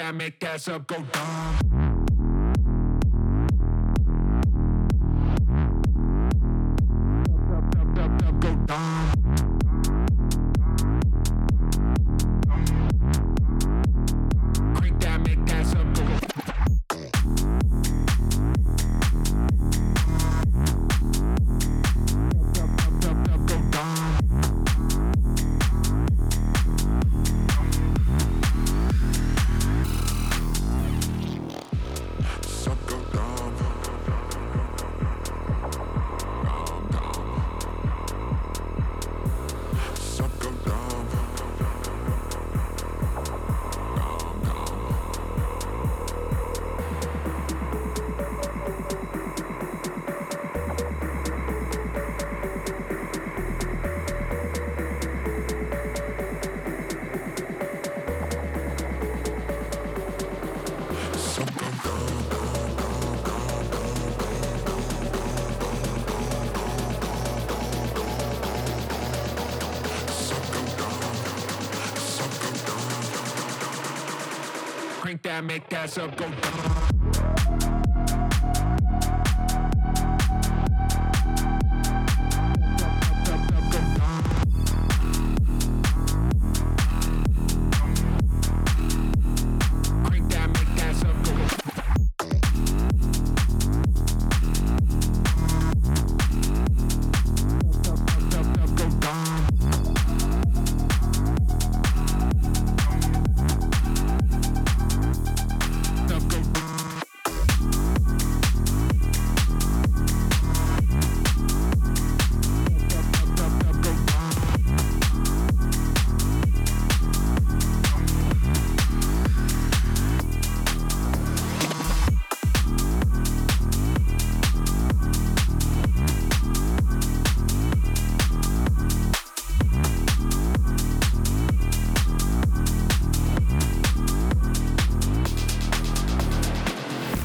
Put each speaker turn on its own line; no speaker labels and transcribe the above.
that, make that sub go dumb. Go dumb. Crank that, make that sub go. Go dumb. Sub go dumb. Dumb, dumb. Sub go dumb. Dumb, dumb. Sub go dumb. Crank that, make that sub go dumb.